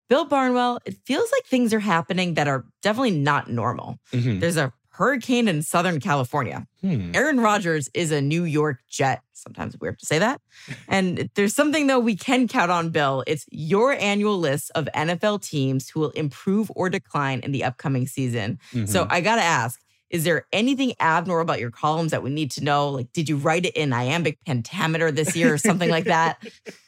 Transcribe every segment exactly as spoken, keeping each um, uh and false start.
Bill Barnwell, it feels like things are happening that are definitely not normal. Mm-hmm. There's a hurricane in Southern California. Hmm. Aaron Rodgers is a New York Jet. Sometimes weird to say that. And there's something, though, we can count on, Bill. It's your annual list of N F L teams who will improve or decline in the upcoming season. Mm-hmm. So I got to ask, is there anything abnormal about your columns that we need to know? Like, did you write it in iambic pentameter this year or something like that?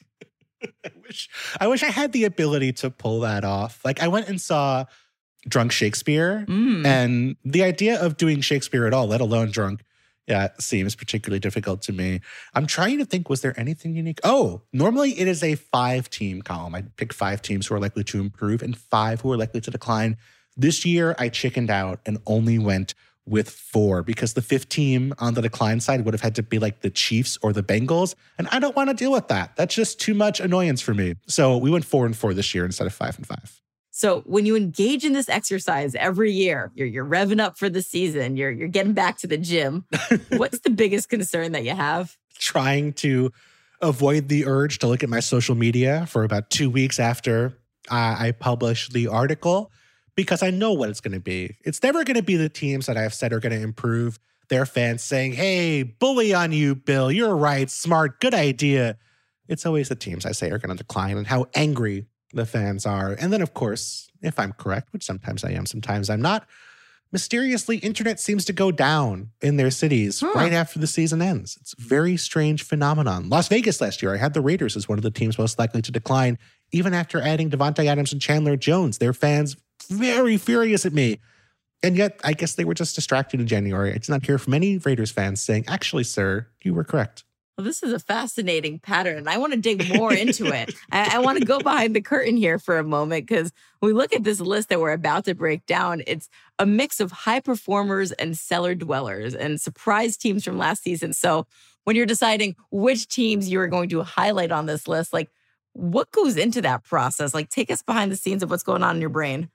I wish, I wish I had the ability to pull that off. Like, I went and saw Drunk Shakespeare, mm. and the idea of doing Shakespeare at all, let alone drunk, yeah, seems particularly difficult to me. I'm trying to think, was there anything unique? Oh, normally it is a five-team column. I pick five teams who are likely to improve and five who are likely to decline. This year, I chickened out and only went with four because the fifth team on the decline side would have had to be like the Chiefs or the Bengals, and I don't want to deal with that. That's just too much annoyance for me. So we went four and four this year instead of five and five. So when you engage in this exercise every year, you're you're revving up for the season, you're you're getting back to the gym. What's the biggest concern that you have? Trying to avoid the urge to look at my social media for about two weeks after I, I publish the article, because I know what it's going to be. It's never going to be the teams that I've said are going to improve. Their fans saying, hey, bully on you, Bill. You're right. Smart. Good idea. It's always the teams I say are going to decline and how angry the fans are. And then, of course, if I'm correct, which sometimes I am, sometimes I'm not, mysteriously, internet seems to go down in their cities huh. right after the season ends. It's a very strange phenomenon. Las Vegas last year, I had the Raiders as one of the teams most likely to decline, even after adding Devontae Adams and Chandler Jones. Their fans very furious at me. And yet, I guess they were just distracted in January. I did not hear from any Raiders fans saying, actually, sir, you were correct. Well, this is a fascinating pattern. I want to dig more into it. I, I want to go behind the curtain here for a moment, because when we look at this list that we're about to break down, it's a mix of high performers and cellar dwellers and surprise teams from last season. So when you're deciding which teams you're going to highlight on this list, like, what goes into that process? Like, take us behind the scenes of what's going on in your brain.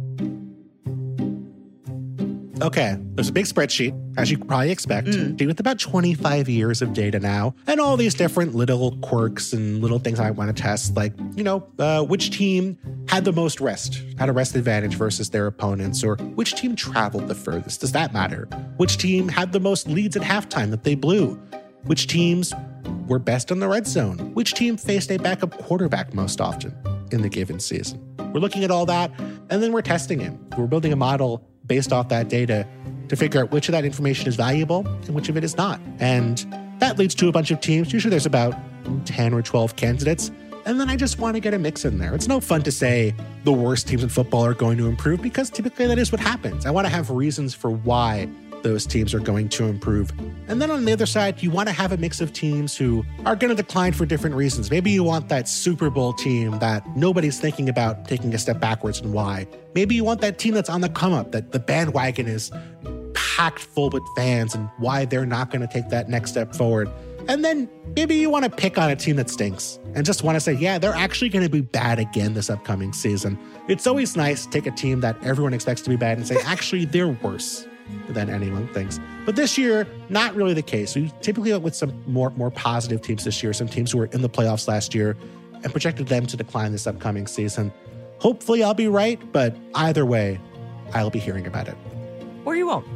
Okay, there's a big spreadsheet, as you could probably expect, mm. with about twenty-five years of data now, and all these different little quirks and little things I want to test, like, you know, uh, which team had the most rest, had a rest advantage versus their opponents, or which team traveled the furthest. Does that matter? Which team had the most leads at halftime that they blew? Which teams were best in the red zone? Which team faced a backup quarterback most often in the given season? We're looking at all that, and then we're testing it. We're building a model based off that data to figure out which of that information is valuable and which of it is not. And that leads to a bunch of teams. Usually there's about ten or twelve candidates. And then I just want to get a mix in there. It's no fun to say the worst teams in football are going to improve, because typically that is what happens. I want to have reasons for why those teams are going to improve. And then on the other side, you want to have a mix of teams who are going to decline for different reasons. Maybe you want that Super Bowl team that nobody's thinking about taking a step backwards, and why. Maybe you want that team that's on the come up, that the bandwagon is packed full with fans, and why they're not going to take that next step forward. And then maybe you want to pick on a team that stinks and just want to say, yeah, they're actually going to be bad again this upcoming season. It's always nice to take a team that everyone expects to be bad and say, actually, they're worse than anyone thinks. But this year, not really the case. We typically went with some more, more positive teams this year, some teams who were in the playoffs last year, and projected them to decline this upcoming season. Hopefully I'll be right, but either way, I'll be hearing about it. Or you won't.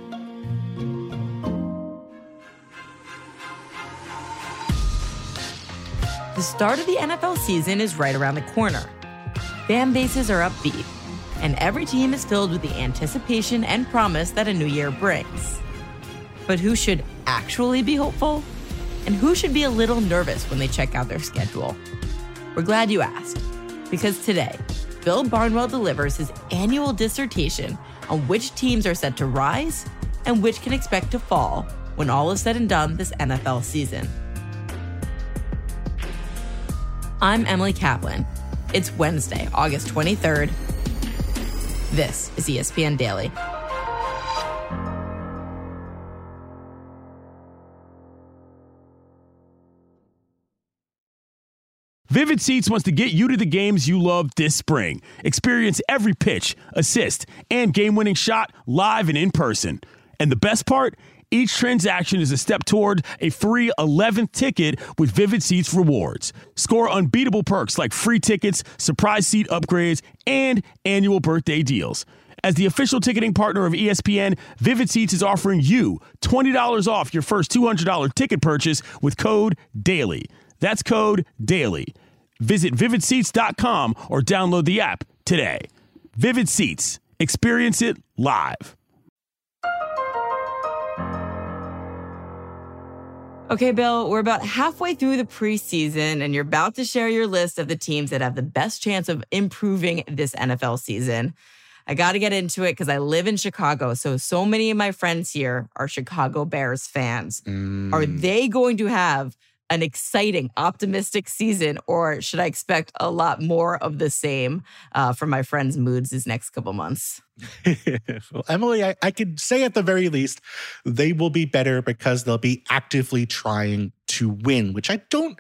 The start of the N F L season is right around the corner. Fan bases are upbeat, and every team is filled with the anticipation and promise that a new year brings. But who should actually be hopeful? And who should be a little nervous when they check out their schedule? We're glad you asked, because today, Bill Barnwell delivers his annual dissertation on which teams are set to rise and which can expect to fall when all is said and done this N F L season. I'm Emily Kaplan. It's Wednesday, August twenty-third. This is E S P N Daily. Vivid Seats wants to get you to the games you love this spring. Experience every pitch, assist, and game-winning shot live and in person. And the best part? Each transaction is a step toward a free eleventh ticket with Vivid Seats rewards. Score unbeatable perks like free tickets, surprise seat upgrades, and annual birthday deals. As the official ticketing partner of E S P N, Vivid Seats is offering you twenty dollars off your first two hundred dollars ticket purchase with code DAILY. That's code DAILY. Visit vivid seats dot com or download the app today. Vivid Seats. Experience it live. Okay, Bill, we're about halfway through the preseason, and you're about to share your list of the teams that have the best chance of improving this N F L season. I got to get into it because I live in Chicago, so so many of my friends here are Chicago Bears fans. Mm. Are they going to have an exciting, optimistic season, or should I expect a lot more of the same uh, from my friends' moods these next couple months? Well, Emily, I, I could say at the very least, they will be better because they'll be actively trying to win, which I don't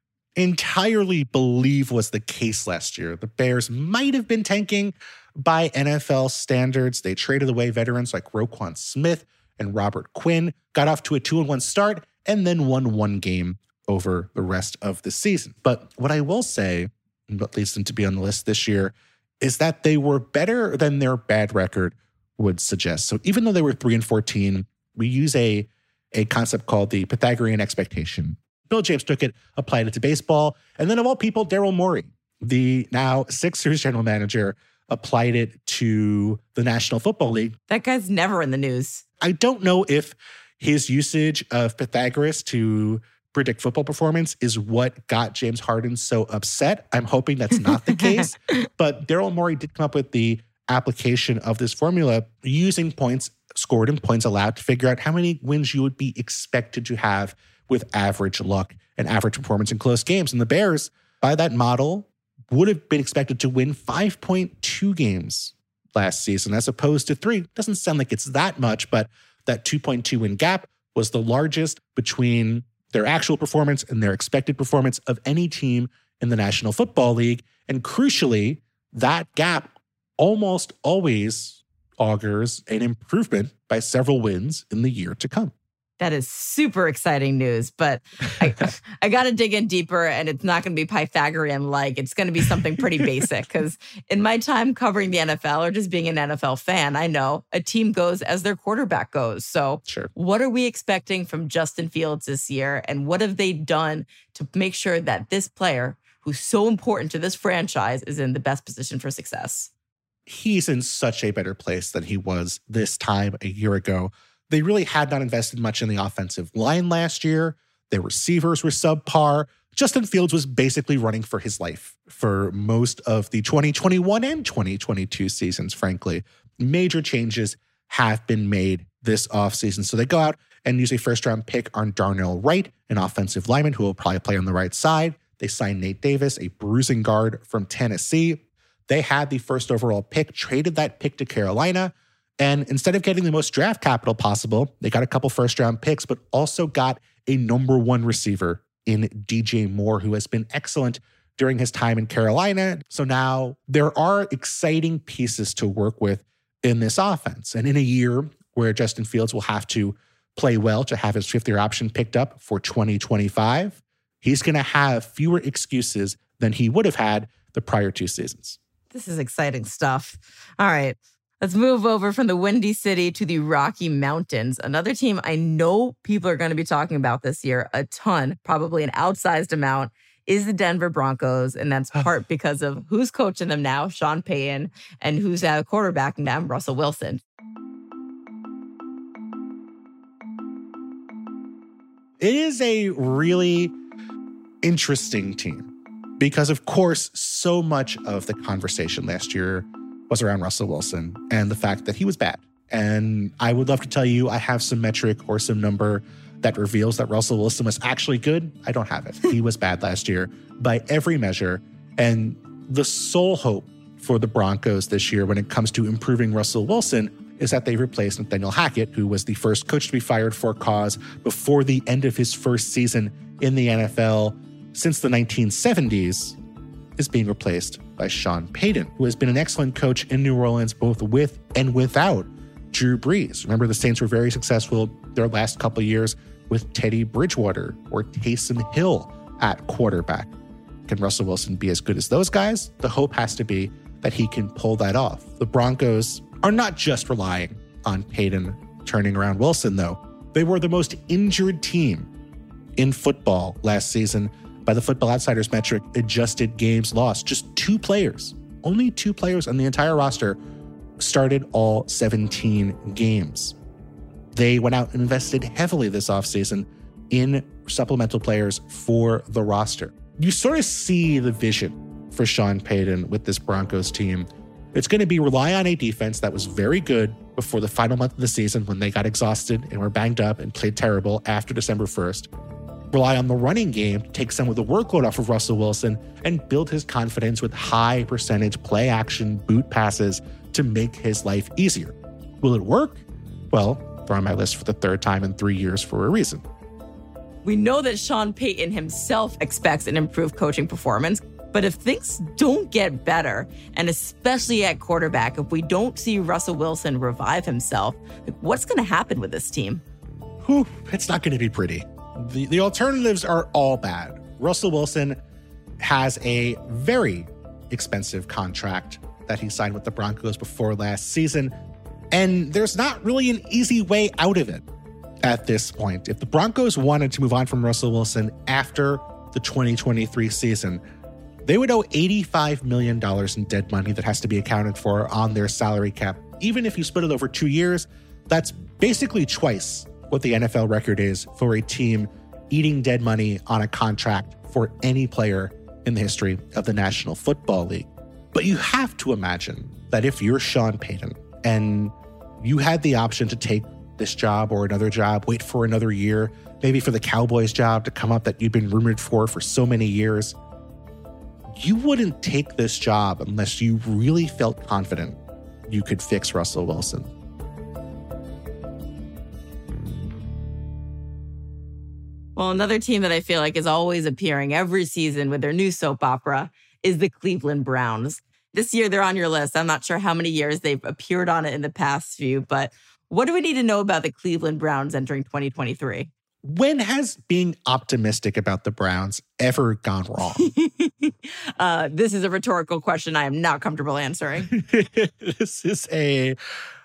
entirely believe was the case last year. The Bears might have been tanking by N F L standards. They traded away veterans like Roquan Smith and Robert Quinn, got off to a two and one start, and then won one game over the rest of the season. But what I will say, and what leads them to be on the list this year, is that they were better than their bad record would suggest. So even though they were three and fourteen, we use a, a concept called the Pythagorean expectation. Bill James took it, applied it to baseball, and then of all people, Daryl Morey, the now Sixers general manager, applied it to the National Football League. That guy's never in the news. I don't know if his usage of Pythagoras to predict football performance is what got James Harden so upset. I'm hoping that's not the case. But Daryl Morey did come up with the application of this formula using points scored and points allowed to figure out how many wins you would be expected to have with average luck and average performance in close games. And the Bears, by that model, would have been expected to win five point two games last season as opposed to three. Doesn't sound like it's that much, but that two point two win gap was the largest between their actual performance and their expected performance of any team in the National Football League. And crucially, that gap almost always augurs an improvement by several wins in the year to come. That is super exciting news, but I, I got to dig in deeper, and it's not going to be Pythagorean-like. It's going to be something pretty basic, because in my time covering the N F L or just being an N F L fan, I know a team goes as their quarterback goes. So sure. What are we expecting from Justin Fields this year, and what have they done to make sure that this player, who's so important to this franchise, is in the best position for success? He's in such a better place than he was this time a year ago. They really had not invested much in the offensive line last year. Their receivers were subpar. Justin Fields was basically running for his life for most of the twenty twenty-one and twenty twenty-two seasons, frankly. Major changes have been made this offseason. So they go out and use a first-round pick on Darnell Wright, an offensive lineman who will probably play on the right side. They signed Nate Davis, a bruising guard from Tennessee. They had the first overall pick, traded that pick to Carolina. And instead of getting the most draft capital possible, they got a couple first-round picks, but also got a number one receiver in D J Moore, who has been excellent during his time in Carolina. So now there are exciting pieces to work with in this offense. And in a year where Justin Fields will have to play well to have his fifth-year option picked up for twenty twenty-five, he's going to have fewer excuses than he would have had the prior two seasons. This is exciting stuff. All right. Let's move over from the Windy City to the Rocky Mountains. Another team I know people are going to be talking about this year a ton, probably an outsized amount, is the Denver Broncos. And that's part because of who's coaching them now, Sean Payton, and who's uh, quarterbacking them, Russell Wilson. It is a really interesting team because, of course, so much of the conversation last year was around Russell Wilson and the fact that he was bad. And I would love to tell you I have some metric or some number that reveals that Russell Wilson was actually good. I don't have it. He was bad last year by every measure. And the sole hope for the Broncos this year when it comes to improving Russell Wilson is that they replaced Nathaniel Hackett, who was the first coach to be fired for cause before the end of his first season in the N F L since the nineteen seventies, is being replaced by Sean Payton, who has been an excellent coach in New Orleans, both with and without Drew Brees. Remember, the Saints were very successful their last couple of years with Teddy Bridgewater or Taysom Hill at quarterback. Can Russell Wilson be as good as those guys? The hope has to be that he can pull that off. The Broncos are not just relying on Payton turning around Wilson, though. They were the most injured team in football last season by the Football Outsiders metric, adjusted games lost. Just two players, only two players on the entire roster started all seventeen games. They went out and invested heavily this offseason in supplemental players for the roster. You sort of see the vision for Sean Payton with this Broncos team. It's going to be rely on a defense that was very good before the final month of the season when they got exhausted and were banged up and played terrible after December first. Rely on the running game to take some of the workload off of Russell Wilson and build his confidence with high percentage play action boot passes to make his life easier. Will it work? Well, they're on my list for the third time in three years for a reason. We know that Sean Payton himself expects an improved coaching performance, but if things don't get better, and especially at quarterback, if we don't see Russell Wilson revive himself, what's going to happen with this team? Whew, it's not going to be pretty. The, the alternatives are all bad. Russell Wilson has a very expensive contract that he signed with the Broncos before last season, and there's not really an easy way out of it at this point. If the Broncos wanted to move on from Russell Wilson after the twenty twenty-three season, they would owe eighty-five million dollars in dead money that has to be accounted for on their salary cap. Even if you split it over two years, that's basically twice what the N F L record is for a team eating dead money on a contract for any player in the history of the National Football League. But you have to imagine that if you're Sean Payton and you had the option to take this job or another job, wait for another year, maybe for the Cowboys job to come up that you've been rumored for for so many years, you wouldn't take this job unless you really felt confident you could fix Russell Wilson. Well, another team that I feel like is always appearing every season with their new soap opera is the Cleveland Browns. This year, they're on your list. I'm not sure how many years they've appeared on it in the past few, but what do we need to know about the Cleveland Browns entering twenty twenty-three? When has being optimistic about the Browns ever gone wrong? uh, this is a rhetorical question I am not comfortable answering. This is a,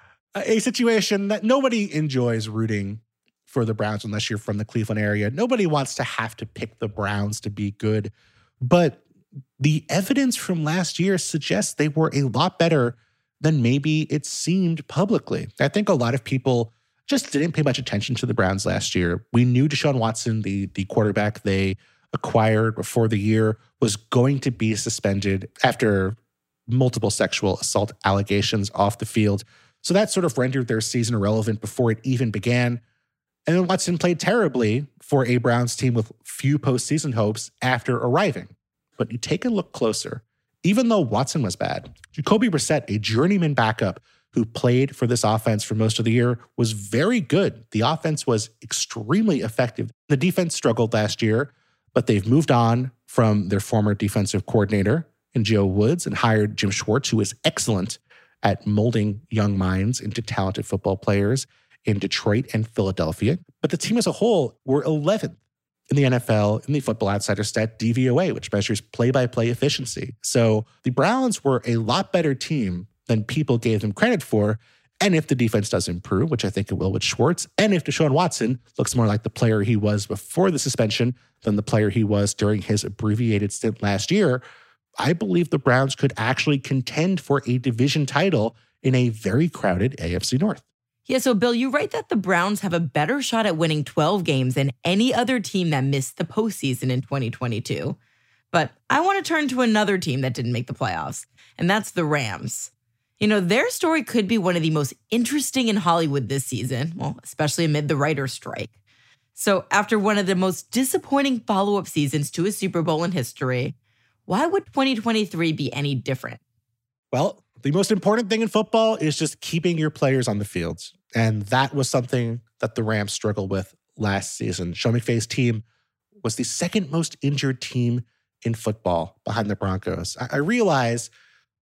a situation that nobody enjoys rooting for the Browns unless you're from the Cleveland area. Nobody wants to have to pick the Browns to be good. But the evidence from last year suggests they were a lot better than maybe it seemed publicly. I think a lot of people just didn't pay much attention to the Browns last year. We knew Deshaun Watson, the, the quarterback they acquired before the year, was going to be suspended after multiple sexual assault allegations off the field. So that sort of rendered their season irrelevant before it even began. And then Watson played terribly for a Browns team with few postseason hopes after arriving. But you take a look closer. Even though Watson was bad, Jacoby Brissett, a journeyman backup who played for this offense for most of the year, was very good. The offense was extremely effective. The defense struggled last year, but they've moved on from their former defensive coordinator in Joe Woods and hired Jim Schwartz, who is excellent at molding young minds into talented football players in Detroit and Philadelphia. But the team as a whole were eleventh in the N F L in the Football Outsider stat D V O A, which measures play-by-play efficiency. So the Browns were a lot better team than people gave them credit for. And if the defense does improve, which I think it will with Schwartz, and if Deshaun Watson looks more like the player he was before the suspension than the player he was during his abbreviated stint last year, I believe the Browns could actually contend for a division title in a very crowded A F C North. Yeah, so Bill, you write that the Browns have a better shot at winning twelve games than any other team that missed the postseason in twenty twenty-two. But I want to turn to another team that didn't make the playoffs, and that's the Rams. You know, their story could be one of the most interesting in Hollywood this season, well, especially amid the writer's strike. So after one of the most disappointing follow-up seasons to a Super Bowl in history, why would twenty twenty-three be any different? Well, the most important thing in football is just keeping your players on the field. And that was something that the Rams struggled with last season. Sean McVay's team was the second most injured team in football behind the Broncos. I, I realize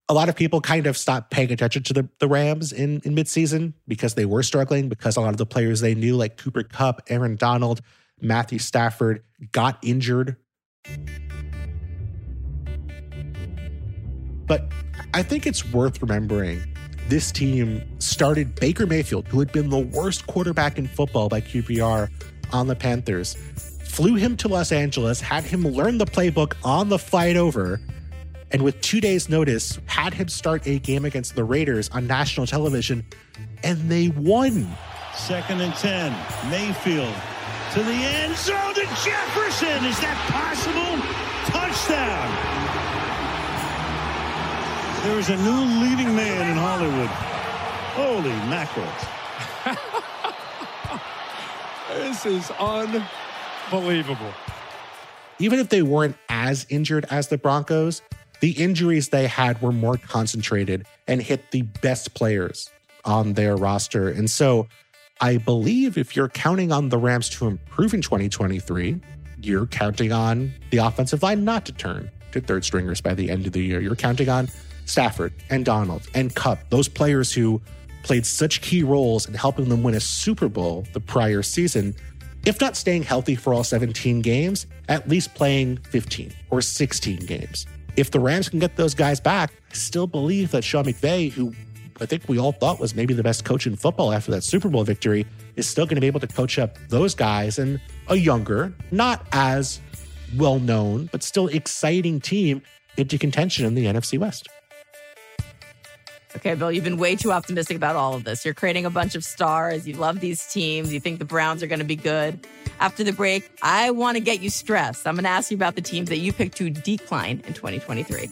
A lot of people kind of stopped paying attention to the, the Rams in, in midseason because they were struggling, because a lot of the players they knew, like Cooper Kupp, Aaron Donald, Matthew Stafford, got injured. But I think it's worth remembering this team started Baker Mayfield, who had been the worst quarterback in football by Q P R, on the Panthers, flew him to Los Angeles, had him learn the playbook on the flight over, and with two days' notice, had him start a game against the Raiders on national television, and they won. Second and ten, Mayfield to the end zone to Jefferson. Is that possible? Touchdown. There is a new leading man in Hollywood. Holy mackerel. This is unbelievable. Even if they weren't as injured as the Broncos, the injuries they had were more concentrated and hit the best players on their roster. And so I believe if you're counting on the Rams to improve in twenty twenty-three, you're counting on the offensive line not to turn to third stringers by the end of the year. You're counting on Stafford and Donald and Kupp, those players who played such key roles in helping them win a Super Bowl the prior season, if not staying healthy for all seventeen games, at least playing fifteen or sixteen games. If the Rams can get those guys back, I still believe that Sean McVay, who I think we all thought was maybe the best coach in football after that Super Bowl victory, is still going to be able to coach up those guys and a younger, not as well-known, but still exciting team into contention in the N F C West. Okay, Bill, you've been way too optimistic about all of this. You're creating a bunch of stars. You love these teams. You think the Browns are going to be good. After the break, I want to get you stressed. I'm going to ask you about the teams that you picked to decline in twenty twenty-three.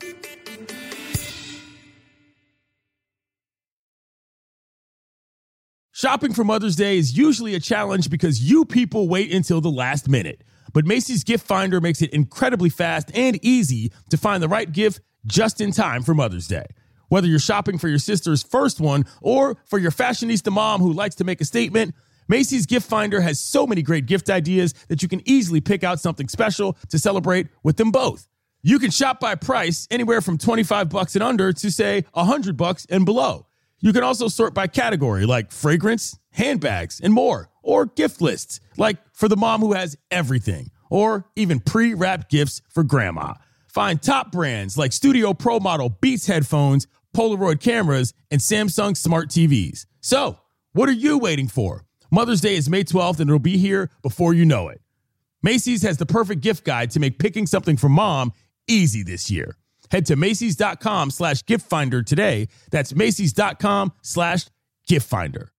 Shopping for Mother's Day is usually a challenge because you people wait until the last minute. But Macy's Gift Finder makes it incredibly fast and easy to find the right gift just in time for Mother's Day. Whether you're shopping for your sister's first one or for your fashionista mom who likes to make a statement, Macy's Gift Finder has so many great gift ideas that you can easily pick out something special to celebrate with them both. You can shop by price anywhere from twenty-five bucks and under to, say, one hundred bucks and below. You can also sort by category like fragrance, handbags, and more, or gift lists like for the mom who has everything, or even pre-wrapped gifts for grandma. Find top brands like Studio Pro Model Beats headphones, Polaroid cameras, and Samsung smart T Vs. So, what are you waiting for? Mother's Day is May twelfth, and it'll be here before you know it. Macy's has the perfect gift guide to make picking something for mom easy this year. Head to Macy's.com slash gift finder today. That's Macy's.com slash gift finder.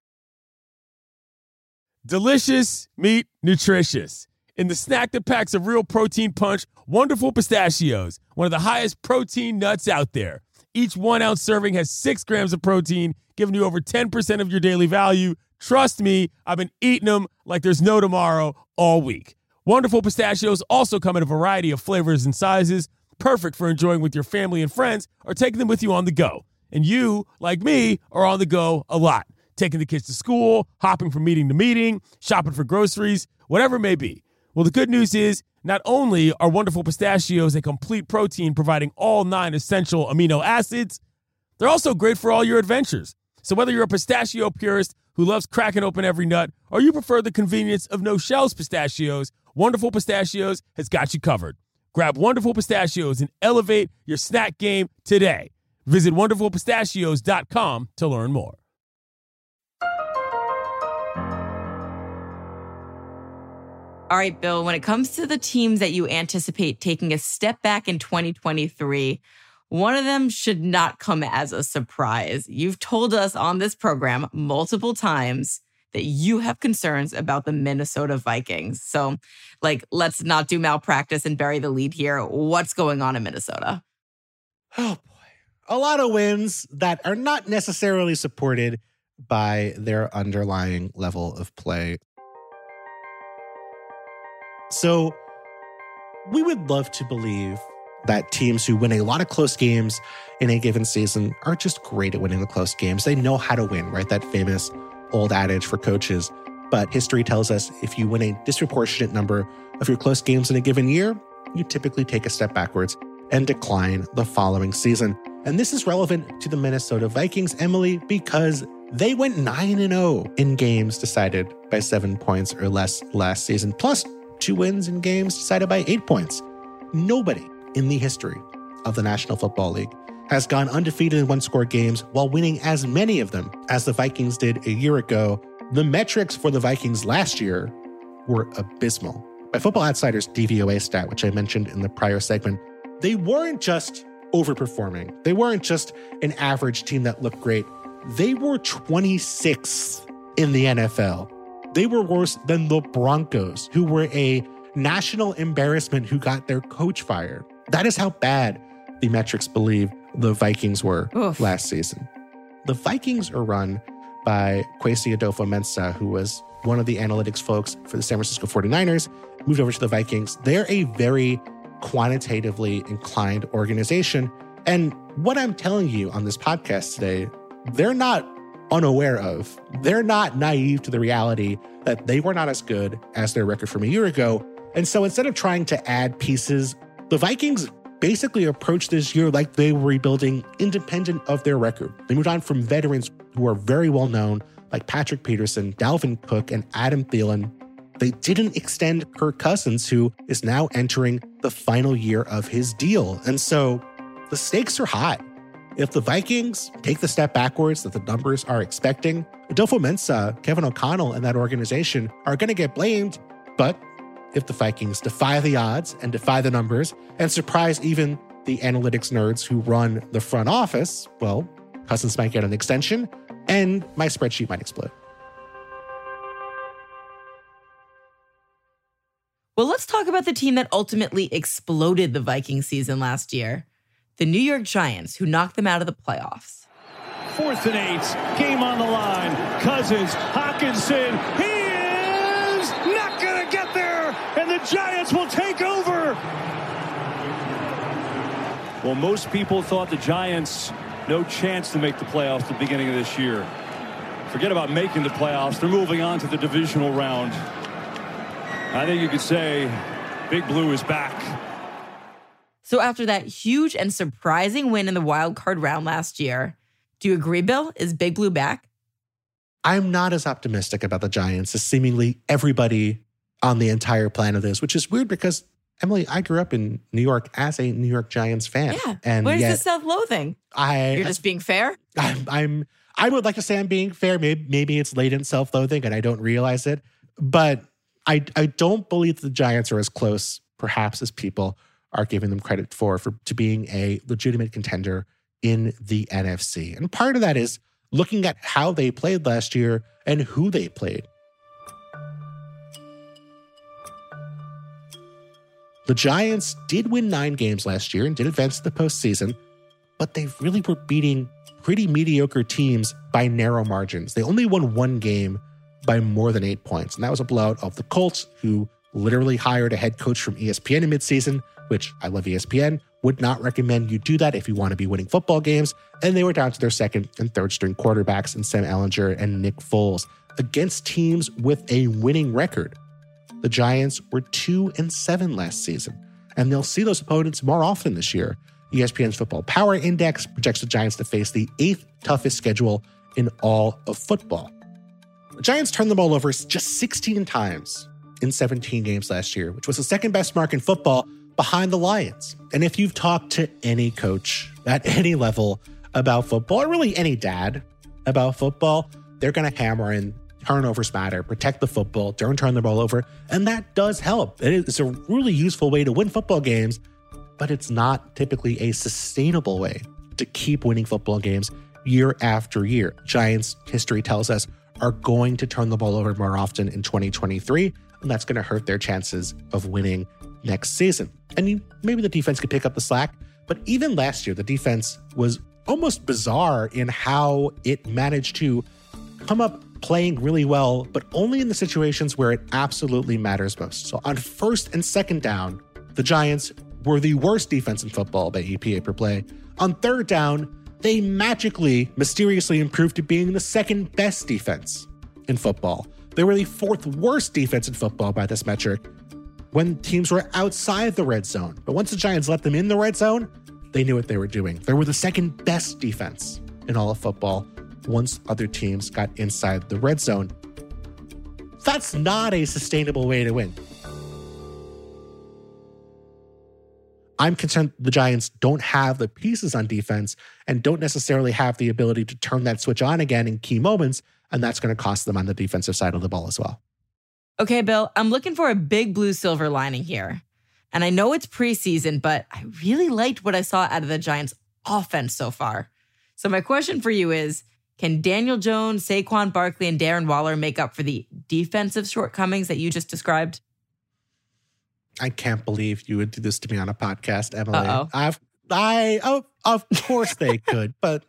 Delicious meet nutritious. In the snack that packs a real protein punch, Wonderful Pistachios, one of the highest protein nuts out there. Each one ounce serving has six grams of protein, giving you over ten percent of your daily value. Trust me, I've been eating them like there's no tomorrow all week. Wonderful Pistachios also come in a variety of flavors and sizes, perfect for enjoying with your family and friends or taking them with you on the go. And you, like me, are on the go a lot, taking the kids to school, hopping from meeting to meeting, shopping for groceries, whatever it may be. Well, the good news is not only are Wonderful Pistachios a complete protein providing all nine essential amino acids, they're also great for all your adventures. So whether you're a pistachio purist who loves cracking open every nut or you prefer the convenience of no-shells pistachios, Wonderful Pistachios has got you covered. Grab Wonderful Pistachios and elevate your snack game today. Visit wonderful pistachios dot com to learn more. All right, Bill, when it comes to the teams that you anticipate taking a step back in twenty twenty-three, one of them should not come as a surprise. You've told us on this program multiple times that you have concerns about the Minnesota Vikings. So, like, let's not do malpractice and bury the lead here. What's going on in Minnesota? Oh, boy. A lot of wins that are not necessarily supported by their underlying level of play. So, we would love to believe that teams who win a lot of close games in a given season are just great at winning the close games. They know how to win, right? That famous old adage for coaches. But history tells us if you win a disproportionate number of your close games in a given year, you typically take a step backwards and decline the following season. And this is relevant to the Minnesota Vikings, Emily, because they went nine and oh in games decided by seven points or less last season, plus two wins in games decided by eight points. Nobody in the history of the National Football League has gone undefeated in one-score games while winning as many of them as the Vikings did a year ago. The metrics for the Vikings last year were abysmal. By Football Outsiders' D V O A stat, which I mentioned in the prior segment, they weren't just overperforming. They weren't just an average team that looked great. They were twenty-sixth in the N F L. They were worse than the Broncos, who were a national embarrassment who got their coach fired. That is how bad the metrics believe the Vikings were Oof. last season. The Vikings are run by Kwesi Adofo-Mensah, who was one of the analytics folks for the San Francisco forty-niners, moved over to the Vikings. They're a very quantitatively inclined organization. And what I'm telling you on this podcast today, they're not unaware of. They're not naive to the reality that they were not as good as their record from a year ago. And so instead of trying to add pieces, the Vikings basically approached this year like they were rebuilding independent of their record. They moved on from veterans who are very well known, like Patrick Peterson, Dalvin Cook, and Adam Thielen. They didn't extend Kirk Cousins, who is now entering the final year of his deal. And so the stakes are high. If the Vikings take the step backwards that the numbers are expecting, Adofo-Mensah, Kevin O'Connell, and that organization are going to get blamed. But if the Vikings defy the odds and defy the numbers and surprise even the analytics nerds who run the front office, well, Cousins might get an extension and my spreadsheet might explode. Well, let's talk about the team that ultimately exploded the Viking season last year. The New York Giants, who knocked them out of the playoffs. Fourth and eight, game on the line. Cousins, Hawkinson, he is not going to get there, and the Giants will take over. Well, most people thought the Giants, no chance to make the playoffs at the beginning of this year. Forget about making the playoffs. They're moving on to the divisional round. I think you could say Big Blue is back. So after that huge and surprising win in the wild card round last year, do you agree, Bill? Is Big Blue back? I'm not as optimistic about the Giants as seemingly everybody on the entire planet is, which is weird because, Emily, I grew up in New York as a New York Giants fan. Yeah. And where's yet the self-loathing? I, You're just being fair? I'm, I'm, I would like to say I'm being fair. Maybe, maybe it's latent self-loathing and I don't realize it. But I, I don't believe the Giants are as close, perhaps, as people are giving them credit for, for to being a legitimate contender in the N F C. And part of that is looking at how they played last year and who they played. The Giants did win nine games last year and did advance to the postseason, but they really were beating pretty mediocre teams by narrow margins. They only won one game by more than eight points, and that was a blowout of the Colts, who literally hired a head coach from E S P N in midseason, which I love E S P N, would not recommend you do that if you want to be winning football games. And they were down to their second and third string quarterbacks in Sam Ehlinger and Nick Foles against teams with a winning record. The Giants were two and seven last season, and they'll see those opponents more often this year. E S P N's Football Power Index projects the Giants to face the eighth toughest schedule in all of football. The Giants turned the ball over just sixteen times in seventeen games last year, which was the second best mark in football behind the Lions. And if you've talked to any coach at any level about football, or really any dad about football, they're going to hammer in turnovers matter, protect the football, don't turn the ball over. And that does help. It's a really useful way to win football games, but it's not typically a sustainable way to keep winning football games year after year. Giants history tells us are going to turn the ball over more often in twenty twenty-three, and that's going to hurt their chances of winning next season. And you, maybe the defense could pick up the slack, but even last year, the defense was almost bizarre in how it managed to come up playing really well, but only in the situations where it absolutely matters most. So on first and second down, the Giants were the worst defense in football by E P A per play. On third down, they magically, mysteriously improved to being the second best defense in football. They were the fourth worst defense in football by this metric when teams were outside the red zone. But once the Giants let them in the red zone, they knew what they were doing. They were the second best defense in all of football once other teams got inside the red zone. That's not a sustainable way to win. I'm concerned the Giants don't have the pieces on defense and don't necessarily have the ability to turn that switch on again in key moments, and that's going to cost them on the defensive side of the ball as well. Okay, Bill, I'm looking for a big blue silver lining here. And I know it's preseason, but I really liked what I saw out of the Giants offense so far. So my question for you is, can Daniel Jones, Saquon Barkley, and Darren Waller make up for the defensive shortcomings that you just described? I can't believe you would do this to me on a podcast, Emily. Uh-oh. I've, I, oh, of course they could, but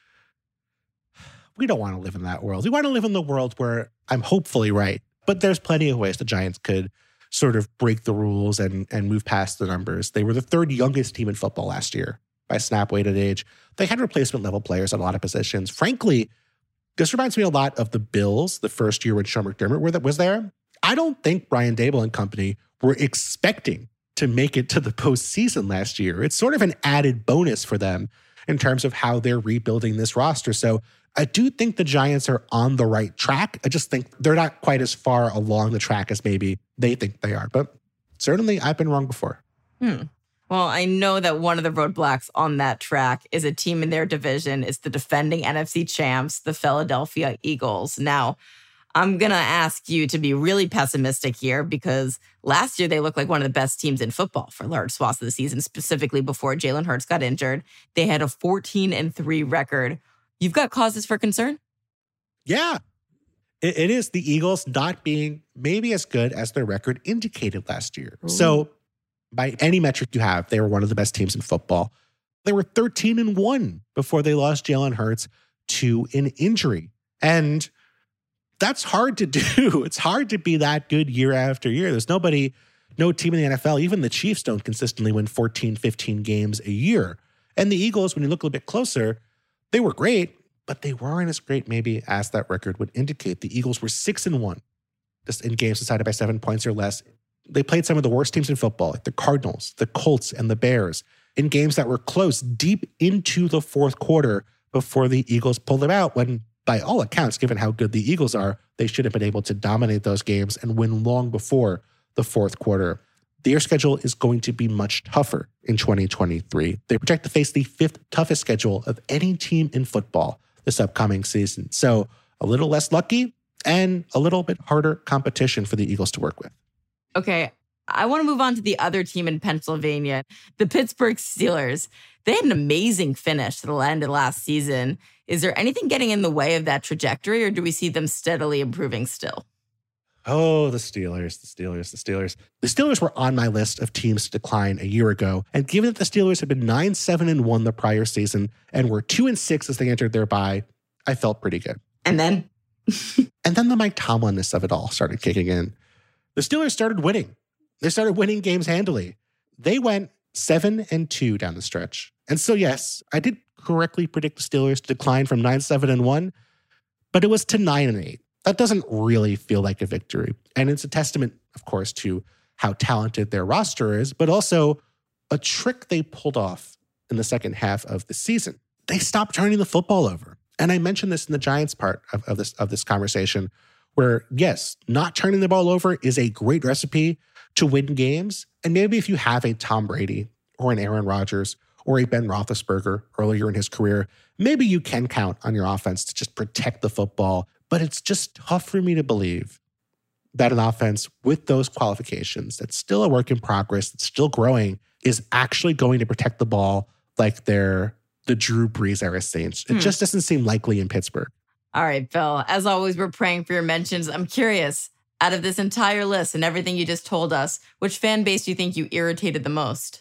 we don't want to live in that world. We want to live in the world where I'm hopefully right, but there's plenty of ways the Giants could sort of break the rules and, and move past the numbers. They were the third youngest team in football last year by snap weighted age. They had replacement level players at a lot of positions. Frankly, this reminds me a lot of the Bills the first year when Sean McDermott was there. I don't think Brian Daboll and company were expecting to make it to the postseason last year. It's sort of an added bonus for them in terms of how they're rebuilding this roster. So I do think the Giants are on the right track. I just think they're not quite as far along the track as maybe they think they are. But certainly I've been wrong before. Hmm. Well, I know that one of the roadblocks on that track is a team in their division. It's the defending N F C champs, the Philadelphia Eagles. Now, I'm going to ask you to be really pessimistic here because last year they looked like one of the best teams in football for large swaths of the season, specifically before Jalen Hurts got injured. They had a fourteen and three record. You've got causes for concern? Yeah. It, it is the Eagles not being maybe as good as their record indicated last year. Ooh. So by any metric you have, they were one of the best teams in football. They were thirteen and one before they lost Jalen Hurts to an injury. And that's hard to do. It's hard to be that good year after year. There's nobody, no team in the N F L, even the Chiefs don't consistently win fourteen, fifteen games a year. And the Eagles, when you look a little bit closer, they were great, but they weren't as great maybe as that record would indicate. The Eagles were six and one just in games decided by seven points or less. They played some of the worst teams in football, like the Cardinals, the Colts, and the Bears, in games that were close deep into the fourth quarter before the Eagles pulled them out when, by all accounts, given how good the Eagles are, they should have been able to dominate those games and win long before the fourth quarter. Their schedule is going to be much tougher in twenty twenty-three. They project to face the fifth toughest schedule of any team in football this upcoming season. So a little less lucky and a little bit harder competition for the Eagles to work with. Okay, I want to move on to the other team in Pennsylvania, the Pittsburgh Steelers. They had an amazing finish to the end of last season. Is there anything getting in the way of that trajectory, or do we see them steadily improving still? Oh, the Steelers, the Steelers, the Steelers. The Steelers were on my list of teams to decline a year ago. And given that the Steelers had been nine seven and one the prior season and were two and six as they entered their bye, I felt pretty good. And then? and then the Mike Tomlin-ness of it all started kicking in. The Steelers started winning. They started winning games handily. They went seven and two down the stretch. And so, yes, I did correctly predict the Steelers to decline from nine seven and one, but it was to nine and eight. That doesn't really feel like a victory. And it's a testament, of course, to how talented their roster is, but also a trick they pulled off in the second half of the season. They stopped turning the football over. And I mentioned this in the Giants part of, of this of this conversation, where, yes, not turning the ball over is a great recipe to win games. And maybe if you have a Tom Brady or an Aaron Rodgers or a Ben Roethlisberger earlier in his career, maybe you can count on your offense to just protect the football. But it's just tough for me to believe that an offense with those qualifications, that's still a work in progress, that's still growing, is actually going to protect the ball like they're the Drew Brees era Saints. It hmm. just doesn't seem likely in Pittsburgh. All right, Bill. As always, we're praying for your mentions. I'm curious, out of this entire list and everything you just told us, which fan base do you think you irritated the most?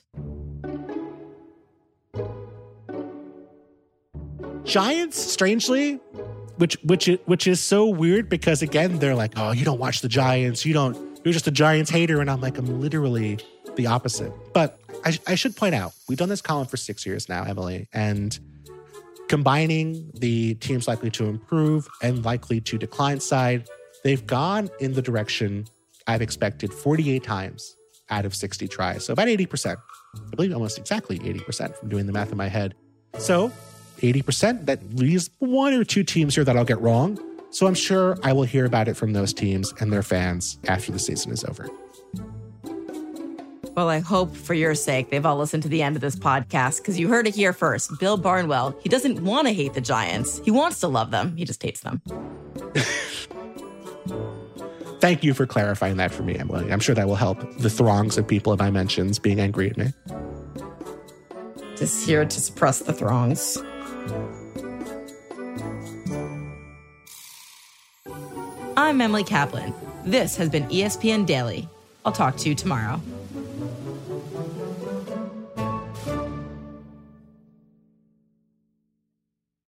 Giants, strangely, which which which is so weird because, again, they're like, oh, you don't watch the Giants. You don't, you're just a Giants hater. And I'm like, I'm literally the opposite. But I, I should point out, we've done this column for six years now, Emily, and combining the teams likely to improve and likely to decline side, they've gone in the direction I've expected forty-eight times out of sixty tries. So about eighty percent. I believe almost exactly eighty percent from doing the math in my head. So eighty percent, that leaves one or two teams here that I'll get wrong. So I'm sure I will hear about it from those teams and their fans after the season is over. Well, I hope for your sake they've all listened to the end of this podcast, because you heard it here first. Bill Barnwell, he doesn't want to hate the Giants. He wants to love them. He just hates them. Thank you for clarifying that for me, Emily. I'm sure that will help the throngs of people in my mentions being angry at me. Just here to suppress the throngs. I'm Emily Kaplan. This has been E S P N Daily. I'll talk to you tomorrow.